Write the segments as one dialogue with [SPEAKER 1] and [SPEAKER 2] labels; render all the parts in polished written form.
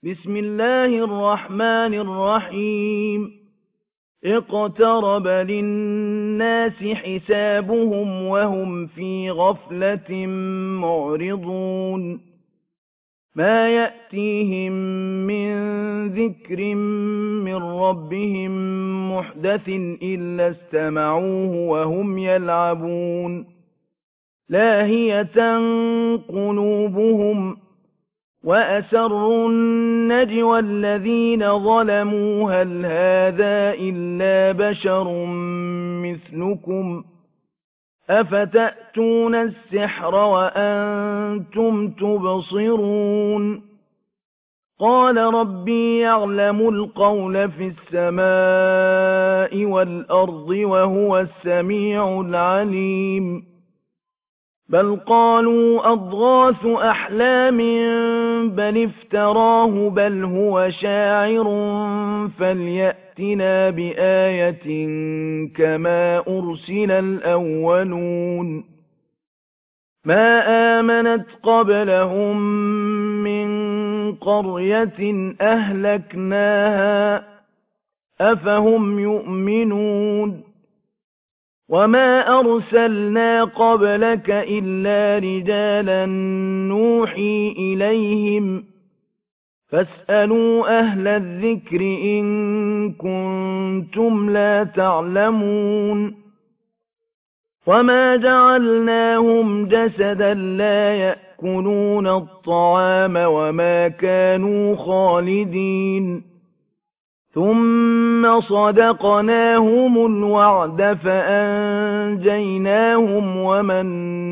[SPEAKER 1] بسم الله الرحمن الرحيم اقترب للناس حسابهم وهم في غفلة معرضون ما يأتيهم من ذكر من ربهم محدث إلا استمعوه وهم يلعبون لاهية قلوبهم وأسروا النجوى الذين ظلموا هل هذا إلا بشر مثلكم أفتأتون السحر وأنتم تبصرون قال ربي يعلم القول في السماء والأرض وهو السميع العليم بل قالوا أضغاث أحلام بل افتراه بل هو شاعر فليأتنا بآية كما أرسل الأولون ما آمنت قبلهم من قرية أهلكناها أفهم يؤمنون وما أرسلنا قبلك إلا رجالا نوحي إليهم فاسألوا أهل الذكر إن كنتم لا تعلمون وما جعلناهم جسدا لا يأكلون الطعام وما كانوا خالدين ثم صدقناهم الوعد فأنجيناهم ومن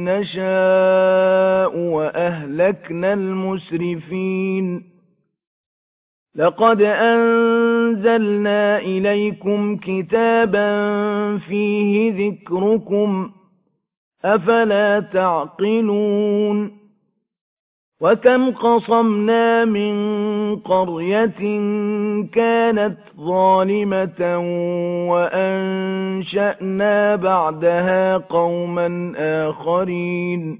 [SPEAKER 1] نشاء وأهلكنا المسرفين لقد أنزلنا إليكم كتابا فيه ذكركم أفلا تعقلون وكم قصمنا من قرية كانت ظالمة وأنشأنا بعدها قوما آخرين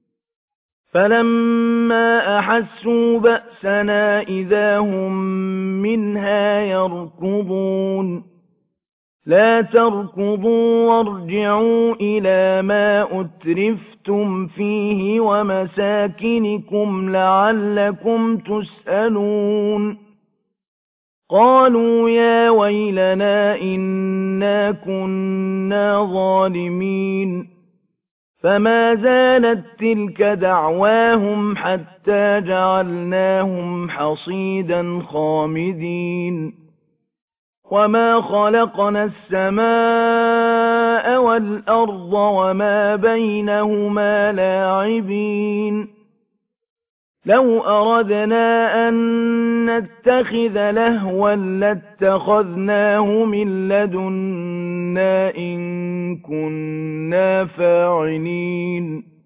[SPEAKER 1] فلما أحسوا بأسنا إذا هم منها يركضون لا تركضوا وارجعوا إلى ما أترفتم فيه ومساكنكم لعلكم تسألون قالوا يا ويلنا إنا كنا ظالمين فما زالت تلك دعواهم حتى جعلناهم حصيدا خامدين وما خلقنا السماء والأرض وما بينهما لاعبين لو أردنا أن نتخذ لهوا لاتخذناه من لدنا إن كنا فاعلين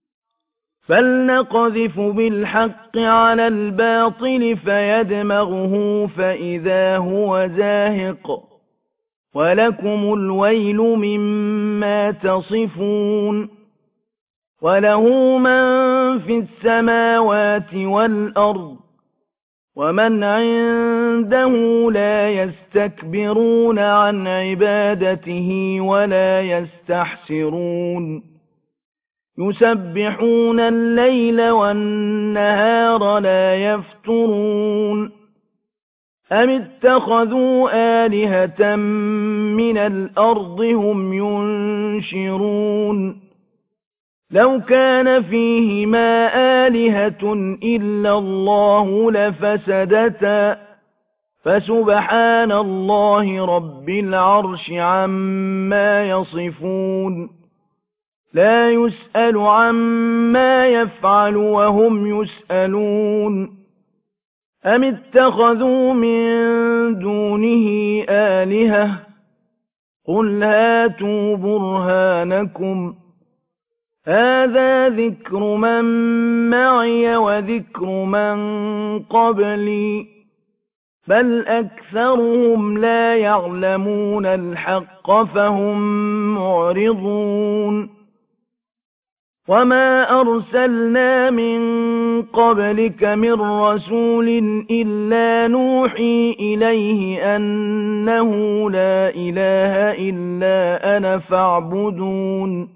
[SPEAKER 1] فلنقذف بالحق على الباطل فيدمغه فإذا هو زاهق ولكم الويل مما تصفون وله من في السماوات والأرض ومن عنده لا يستكبرون عن عبادته ولا يستحسرون يسبحون الليل والنهار لا يفترون أم اتخذوا آلهة من الأرض هم ينشرون لو كان فيهما آلهة إلا الله لفسدتا فسبحان الله رب العرش عما يصفون لا يسأل عما يفعل وهم يسألون أم اتخذوا من دونه آلهة قل هاتوا برهانكم هذا ذكر من معي وذكر من قبلي بل أكثرهم لا يعلمون الحق فهم معرضون وَمَا أَرْسَلْنَا مِن قَبْلِكَ مِن رَّسُولٍ إِلَّا نُوحِي إِلَيْهِ أَنَّهُ لَا إِلَٰهَ إِلَّا أَنَا فَاعْبُدُونِ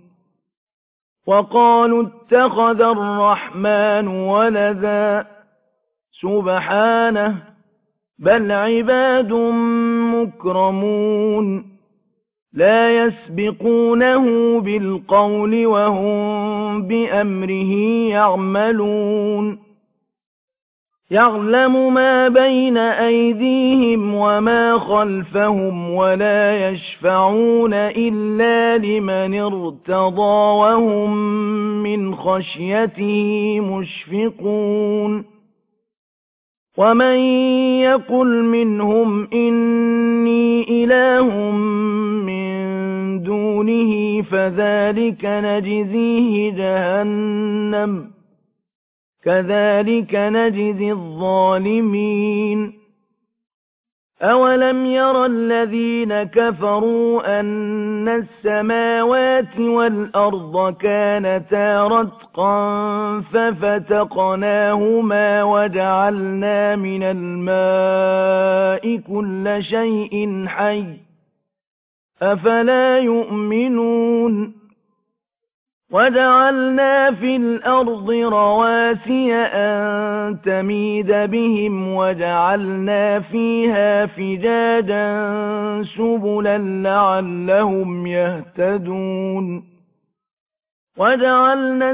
[SPEAKER 1] وَقَالُوا اتَّخَذَ الرَّحْمَٰنُ وَلَدًا سُبْحَانَهُ بَلْ عِبَادٌ مُّكْرَمُونَ لَا يَسْبِقُونَهُ بِالْقَوْلِ وَهُم بِأَمْرِهِ يَعْمَلُونَ يَعْلَمُ مَا بَيْنَ أَيْدِيهِمْ وَمَا خَلْفَهُمْ وَلَا يَشْفَعُونَ إِلَّا لِمَنِ ارْتَضَىٰ وَهُم مِّنْ خَشْيَتِهِ مُشْفِقُونَ وَمَن يَقُلْ مِنْهُمْ إِنِّي إِلَٰهٌ مِّن دُونِهِ فَذَٰلِكَ نَجْزِيهِ جَهَنَّمَ كَذَٰلِكَ نَجْزِي الظَّالِمِينَ أَوَلَمْ يَرَ الَّذِينَ كَفَرُوا أَنَّ السَّمَاوَاتِ وَالْأَرْضَ كَانَتَا رَتْقًا فَفَتَقْنَاهُمَا وَجَعَلْنَا مِنَ الْمَاءِ كُلَّ شَيْءٍ حَيٍّ ۖ أَفَلَا يُؤْمِنُونَ وَجَعَلْنَا فِي الْأَرْضِ رَوَاسِيَ أَن تَمِيدَ بِهِمْ وَجَعَلْنَا فِيهَا فِجَاجًا سُبُلًا لَّعَلَّهُمْ يَهْتَدُونَ وَجَعَلْنَا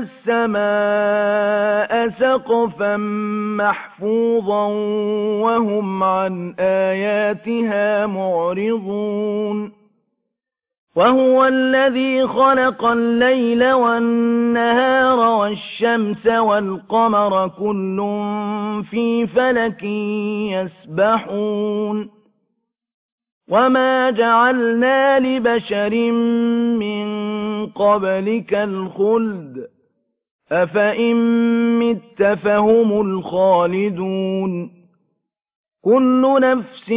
[SPEAKER 1] السَّمَاءَ سَقْفًا مَّحْفُوظًا وَهُمْ عَنْ آيَاتِهَا مُعْرِضُونَ وَهُوَ الَّذِي خَلَقَ اللَّيْلَ وَالنَّهَارَ وَالشَّمْسَ وَالْقَمَرَ كُلٌّ فِي فَلَكٍ يَسْبَحُونَ وَمَا جَعَلْنَا لِبَشَرٍ مِّن قَبْلِكَ الْخُلْدَ أَفَإِن مِّتَّ فَهُمُ الْخَالِدُونَ كُلُّ نَفْسٍ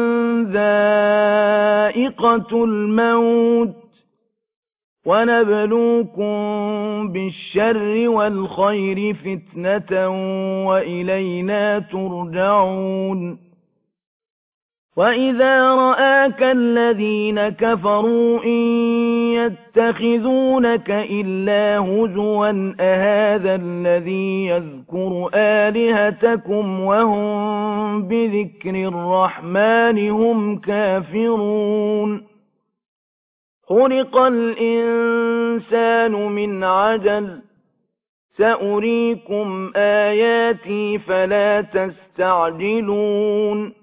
[SPEAKER 1] ذَائِقَةُ الْمَوْتِ وَنَبْلُوكُم بِالشَّرِّ وَالْخَيْرِ فِتْنَةً وَإِلَيْنَا تُرْجَعُونَ وَإِذَا رَآكَ الَّذِينَ كَفَرُوا إِن يَتَّخِذُونَكَ إِلَّا هُزُوًا أَهَٰذَا الَّذِي يَذْكُرُ آلِهَتَكُمْ وَهُم بِذِكْرِ الرَّحْمَٰنِ هُمْ كَافِرُونَ خُلِقَ الْإِنسَانُ مِنْ عَجَلٍ سَأُرِيكُمْ آيَاتِي فَلَا تَسْتَعْجِلُونِ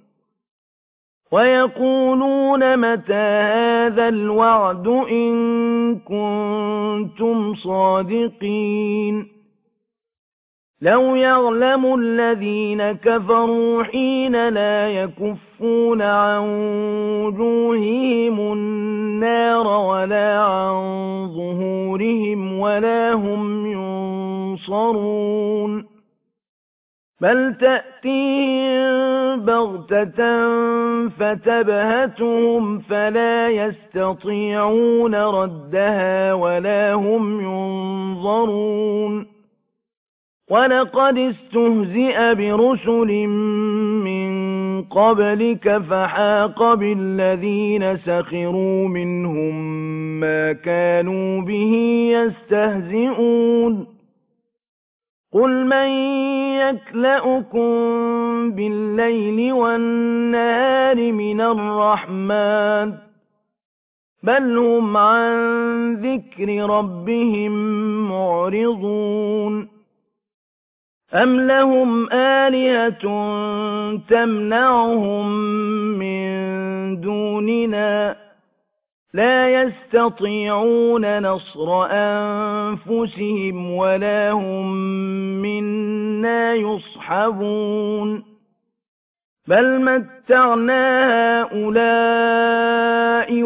[SPEAKER 1] وَيَقُولُونَ مَتَىٰ هَٰذَا الْوَعْدُ إِن كُنتُمْ صَادِقِينَ لَوْ يَعْلَمُ الَّذِينَ كَفَرُوا حِينَ لَا يَكُفُّونَ عَن وُجُوهِهِمُ النَّارَ وَلَا عَن ظُهُورِهِمْ وَلَا هُمْ يُنصَرُونَ بَلْ تَأْتِيهِم بَغْتَةً فَتَبْهَتُهُمْ فَلَا يَسْتَطِيعُونَ رَدَّهَا وَلَا هُمْ يُنظَرُونَ وَلَقَدِ اسْتُهْزِئَ بِرُسُلٍ مِّن قَبْلِكَ فَحَاقَ بِالَّذِينَ سَخِرُوا مِنْهُم مَّا كَانُوا بِهِ يَسْتَهْزِئُونَ قُلْ مَن يَكْلَؤُكُم بِاللَّيْلِ وَالنَّهَارِ مِنَ الرَّحْمَٰنِ بَلْ هُمْ عَن ذِكْرِ رَبِّهِم مُّعْرِضُونَ أَمْ لَهُمْ آلِهَةٌ تَمْنَعُهُم مِّن دُونِنَا لَا يَسْتَطِيعُونَ نَصْرَ أَنفُسِهِمْ وَلَا هُم مِّنَّا يُصْحَبُونَ بَلْ مَتَّعْنَا هَٰؤُلَاءِ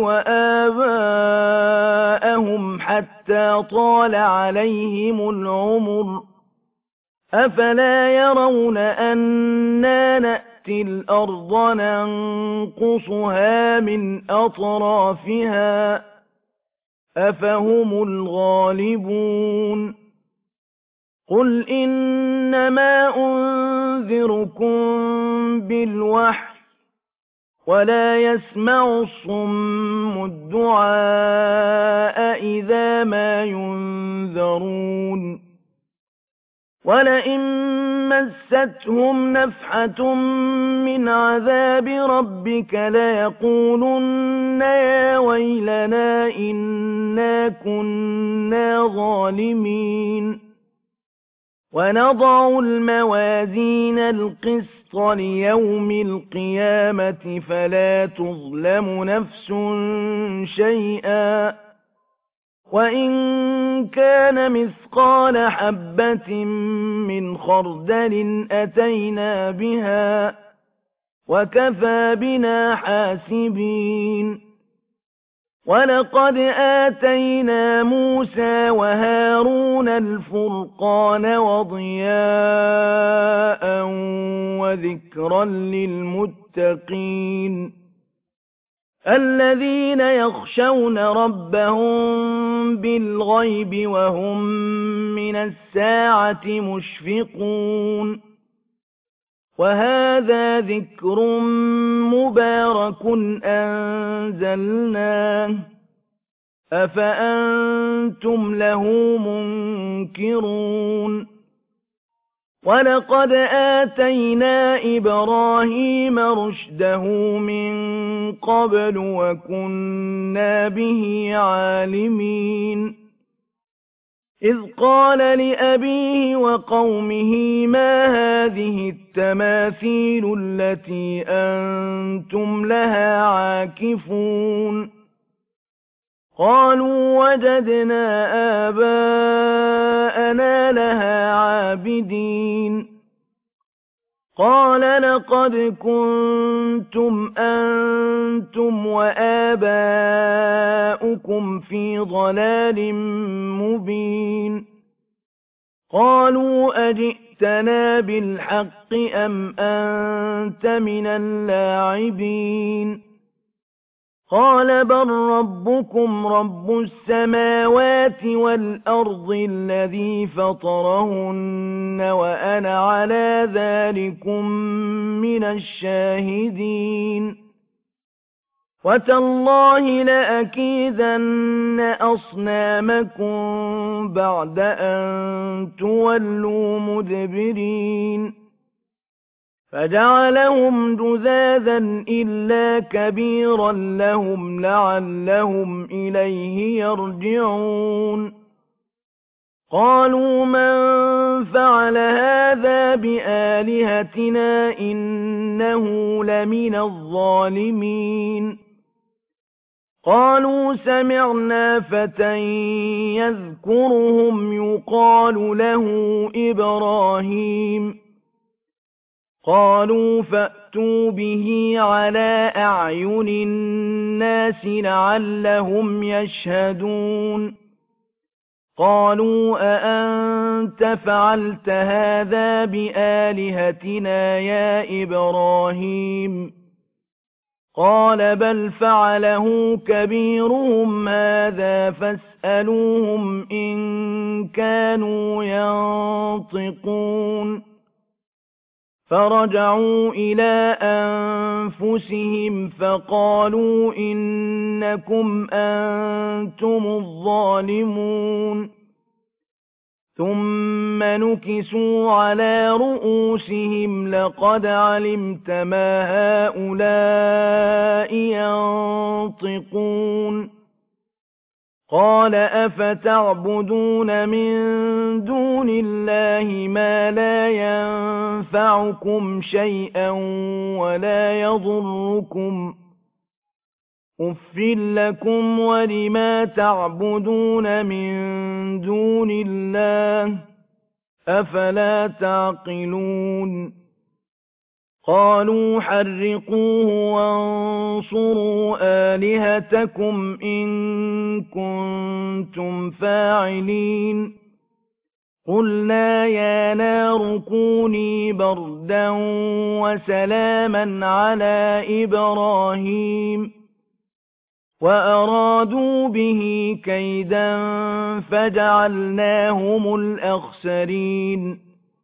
[SPEAKER 1] وَآبَاءَهُمْ حَتَّىٰ طَالَ عَلَيْهِمُ الْعُمُرُ أَفَلَا يَرَوْنَ أَنَّا نَأْتِي الْأَرْضَ نَنقُصُهَا مِنْ أَطْرَافِهَا أَفَهُمُ الْغَالِبُونَ قُلْ إِنَّمَا أُنذِرُكُم بِالْوَحْيِ وَلَا يَسْمَعُ الصُّمُّ الدُّعَاءَ إِذَا مَا يُنذَرُونَ وَلَئِن مَّسَّتْهُمْ نَفْحَةٌ مِّنْ عَذَابِ رَبِّكَ لَيَقُولُنَّ يَا وَيْلَنَا إِنَّا كُنَّا ظَالِمِينَ وَنَضَعُ الْمَوَازِينَ الْقِسْطَ لِيَوْمِ الْقِيَامَةِ فَلَا تُظْلَمُ نَفْسٌ شَيْئًا وَإِن كَانَ مِثْقَالَ حَبَّةٍ مِّنْ خَرْدَلٍ أَتَيْنَا بِهَا وَكَفَىٰ بِنَا حَاسِبِينَ وَلَقَدْ آتَيْنَا مُوسَىٰ وَهَارُونَ الْفُرْقَانَ وَضِيَاءً وَذِكْرًا لِّلْمُتَّقِينَ الَّذِينَ يَخْشَوْنَ رَبَّهُم بِالْغَيْبِ وَهُم مِّنَ السَّاعَةِ مُشْفِقُونَ وَهَٰذَا ذِكْرٌ مُّبَارَكٌ أَنزَلْنَاهُ أَفَأَنتُمْ لَهُ مُنكِرُونَ وَلَقَدْ آتَيْنَا إِبْرَاهِيمَ رُشْدَهُ مِن قَبْلُ وَكُنَّا بِهِ عَالِمِينَ إِذْ قَالَ لِأَبِيهِ وَقَوْمِهِ مَا هَٰذِهِ التَّمَاثِيلُ الَّتِي أَنتُمْ لَهَا عَاكِفُونَ قَالُوا وَجَدْنَا آبَاءَنَا لَهَا عَابِدِينَ قَالَ لَقَدْ كُنتُمْ أَنتُمْ وَآبَاؤُكُمْ فِي ضَلَالٍ مُّبِينٍ قَالُوا أَجِئْتَنَا بِالْحَقِّ أَمْ أَنتَ مِنَ اللاعبين قَالَ بَل رَّبُّكُمْ رَبُّ السَّمَاوَاتِ وَالْأَرْضِ الَّذِي فَطَرَهُنَّ وَأَنَا عَلَىٰ ذَٰلِكُم مِّنَ الشَّاهِدِينَ وَتَاللَّهِ لَأَكِيدَنَّ أَصْنَامَكُم بَعْدَ أَن تُوَلُّوا مُدْبِرِينَ فَجَعَلَهُمْ جُذَاذًا إِلَّا كَبِيرًا لَّهُمْ لَعَلَّهُمْ إِلَيْهِ يَرْجِعُونَ قَالُوا مَن فَعَلَ هَٰذَا بِآلِهَتِنَا إِنَّهُ لَمِنَ الظَّالِمِينَ قَالُوا سَمِعْنَا فَتًى يَذْكُرُهُمْ يُقَالُ لَهُ إِبْرَاهِيمُ قَالُوا فَأْتُوا بِهِ عَلَىٰ أَعْيُنِ النَّاسِ لَعَلَّهُمْ يَشْهَدُونَ قَالُوا أَأَنتَ فَعَلْتَ هَٰذَا بِآلِهَتِنَا يَا إِبْرَاهِيمُ قَالَ بَلْ فَعَلَهُ كَبِيرُهُمْ هَٰذَا فَاسْأَلُوهُمْ إِن كَانُوا يَنطِقُونَ فَرَجَعُوا إِلَىٰ أَنفُسِهِمْ فَقَالُوا إِنَّكُمْ أَنتُمُ الظَّالِمُونَ ثُمَّ نُكِسُوا عَلَىٰ رُءُوسِهِمْ لَقَدْ عَلِمْتَ مَا هَٰؤُلَاءِ يَنطِقُونَ قَالَ أَفَتَعْبُدُونَ مِن دُونِ اللَّهِ مَا لَا يَنفَعُكُمْ شَيْئًا وَلَا يَضُرُّكُمْ أُفٍّ لَّكُمْ وَلِمَا تَعْبُدُونَ مِن دُونِ اللَّهِ أَفَلَا تَعْقِلُونَ قَالُوا حَرِّقُوهُ وَانصُرُوا آلِهَتَكُمْ إِن كُنتُمْ فَاعِلِينَ قُلْنَا يَا نَارُ كُونِي بَرْدًا وَسَلَامًا عَلَىٰ إِبْرَاهِيمَ وأرادوا به كيدا فجعلناهم الأخسرين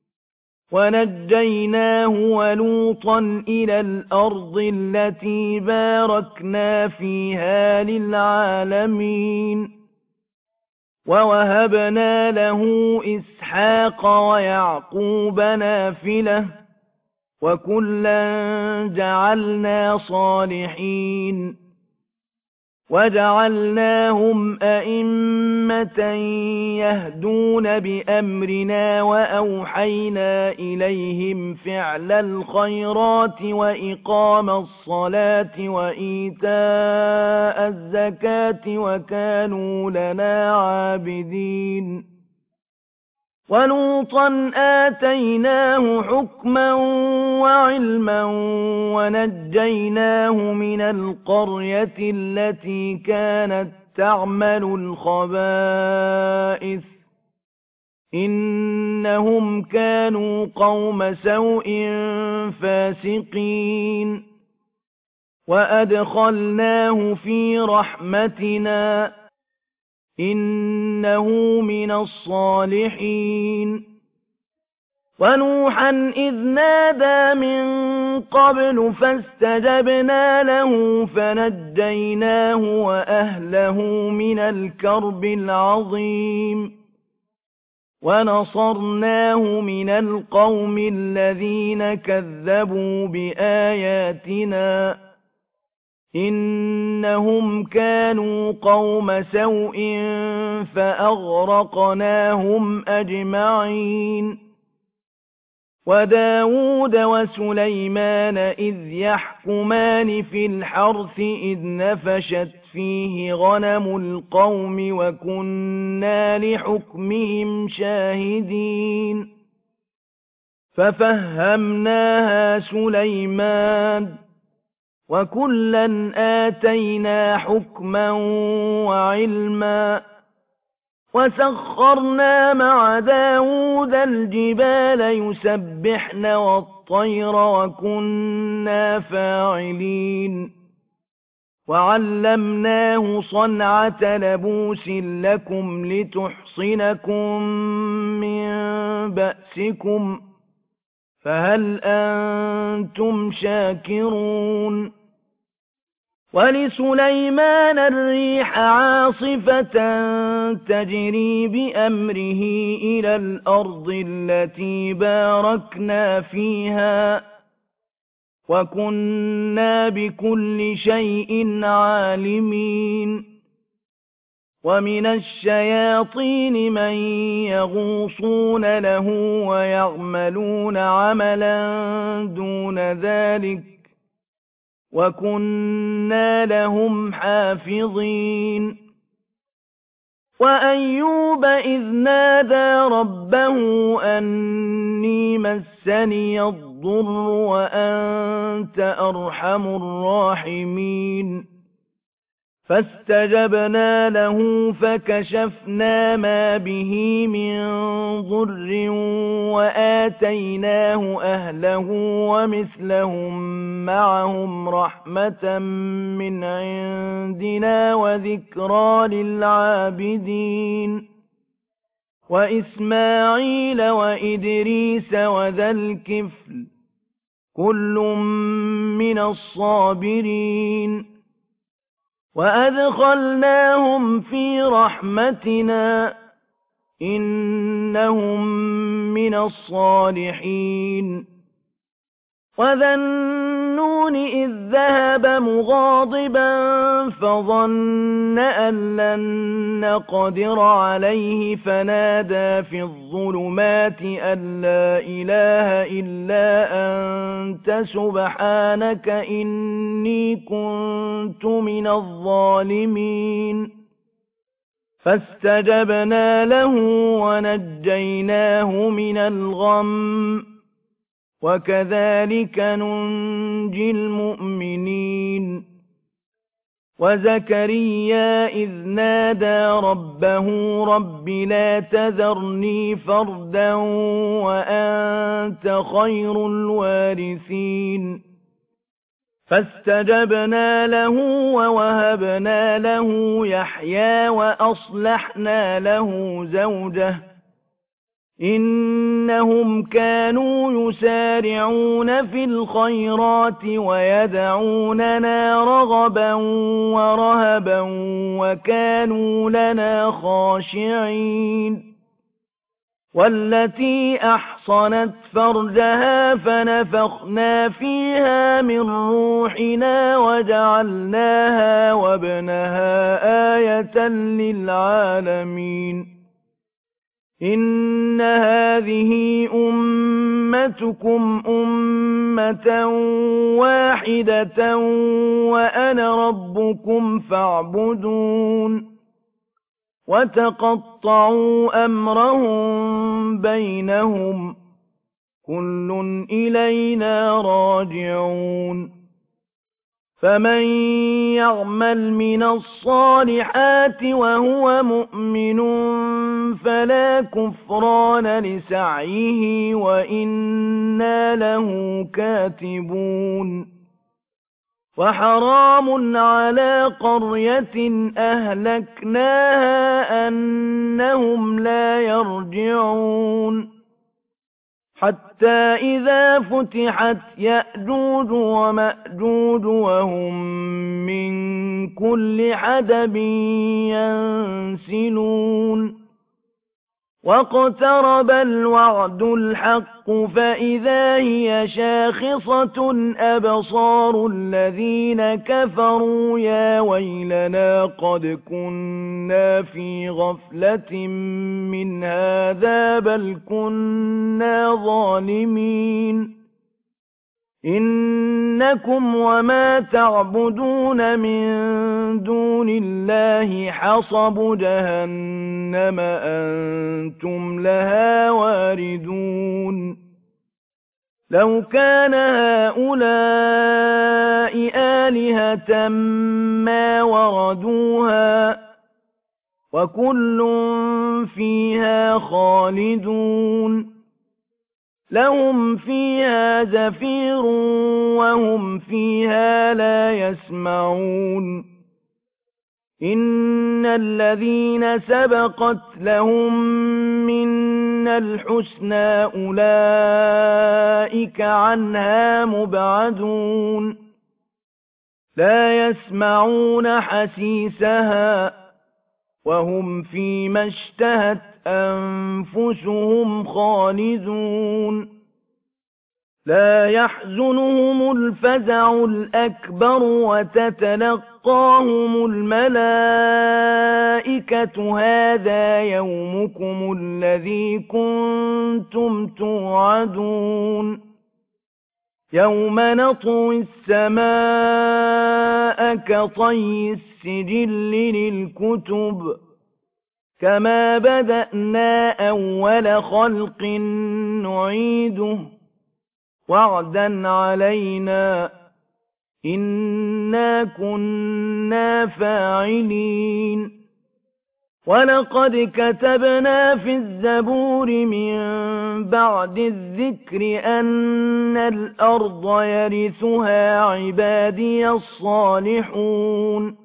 [SPEAKER 1] ونجيناه ولوطا إلى الأرض التي باركنا فيها للعالمين ووهبنا له إسحاق ويعقوب نافلة وكلا جعلنا صالحين وجعلناهم أئمة يهدون بأمرنا وأوحينا إليهم فعل الخيرات وإقام الصلاة وإيتاء الزكاة وكانوا لنا عابدين ولوطا آتيناه حكما وعلما ونجيناه من القرية التي كانت تعمل الخبائث إنهم كانوا قوم سوء فاسقين وأدخلناه في رحمتنا إنه من الصالحين ونوحا إذ نادى من قبل فاستجبنا له فنجيناه وأهله من الكرب العظيم ونصرناه من القوم الذين كذبوا بآياتنا إنهم كانوا قوم سوء فأغرقناهم أجمعين وداود وسليمان إذ يحكمان في الحرث إذ نفشت فيه غنم القوم وكنا لحكمهم شاهدين ففهمناها سليمان وكلا آتينا حكما وعلما وسخرنا مع داود الجبال يسبحن والطير وكنا فاعلين وعلمناه صنعة لبوس لكم لتحصنكم من بأسكم فهل أنتم شاكرون ولسليمان الريح عاصفة تجري بأمره إلى الأرض التي باركنا فيها وكنا بكل شيء عالمين ومن الشياطين من يغوصون له ويعملون عملا دون ذلك وكنا لهم حافظين وأيوب إذ نادى ربه أني مسني الضر وأنت أرحم الراحمين فاستجبنا له فكشفنا ما به من ضر وآتيناه أهله ومثلهم معهم رحمة من عندنا وذكرى للعابدين وإسماعيل وإدريس وذا الكفل كل من الصابرين وأدخلناهم في رحمتنا إنهم من الصالحين وذا النون إذ ذهب مغاضبا فظن أن لن نقدر عليه فنادى في الظلمات أن لا إله إلا أنت سبحانك إني كنت من الظالمين فاستجبنا له ونجيناه من الغم وكذلك ننجي المؤمنين وزكريا إذ نادى ربه رب لا تذرني فردا وأنت خير الوارثين فاستجبنا له ووهبنا له يحيى وأصلحنا له زوجه إنهم كانوا يسارعون في الخيرات ويدعوننا رغبا ورهبا وكانوا لنا خاشعين والتي أحصنت فرجها فنفخنا فيها من روحنا وجعلناها وابنها آية للعالمين إن هذه أمتكم أمة واحدة وأنا ربكم فاعبدون وتقطعوا أمرهم بينهم كل إلينا راجعون فمن يعمل من الصالحات وهو مؤمن فلا كفران لسعيه وإنا له كاتبون وحرام على قرية أهلكناها أنهم لا يرجعون حتى إذا فتحت يأجوج ومأجوج وهم من كل حدب ينسلون واقترب الوعد الحق فإذا هي شاخصة أبصار الذين كفروا يا ويلنا قد كنا في غفلة من هذا بل كنا ظالمين إنكم وما تعبدون من دون الله حصب جهنم أنتم لها واردون لو كان هؤلاء آلهة ما وردوها وكل فيها خالدون لهم فيها زفير وهم فيها لا يسمعون إن الذين سبقت لهم منا الحسنى أولئك عنها مبعدون لا يسمعون حسيسها وهم فيما اشتهت أنفسهم خالدون لا يحزنهم الفزع الأكبر وتتلقاهم الملائكة هذا يومكم الذي كنتم توعدون يوم نطوي السماء كطي السجل للكتب كما بدأنا أول خلق نعيده وعدا علينا إنا كنا فاعلين ولقد كتبنا في الزبور من بعد الذكر أن الأرض يرثها عبادي الصالحون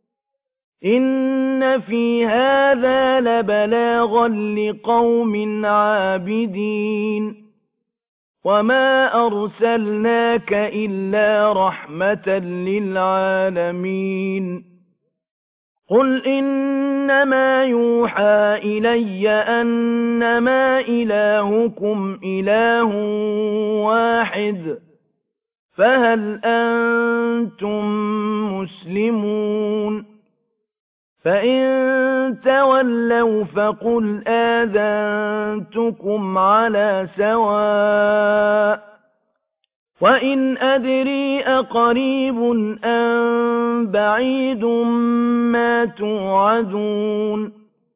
[SPEAKER 1] إن في هذا لبلاغا لقوم عابدين وما أرسلناك إلا رحمة للعالمين قل إنما يوحى إلي أنما إلهكم إله واحد فهل أنتم مسلمون فإن تولوا فقل آذنتكم على سواء وإن أدري أقريب أم بعيد ما توعدون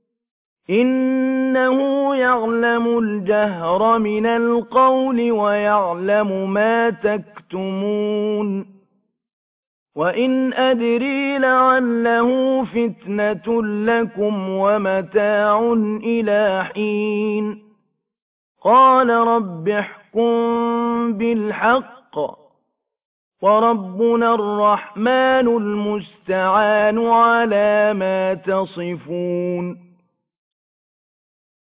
[SPEAKER 1] إنه يعلم الجهر من القول ويعلم ما تكتمون وإن أدري لعله فتنة لكم ومتاع إلى حين قال رب احكم بالحق وَرَبُّنَا الرَّحْمَٰنُ الْمُسْتَعَانُ عَلَىٰ مَا تَصِفُونَ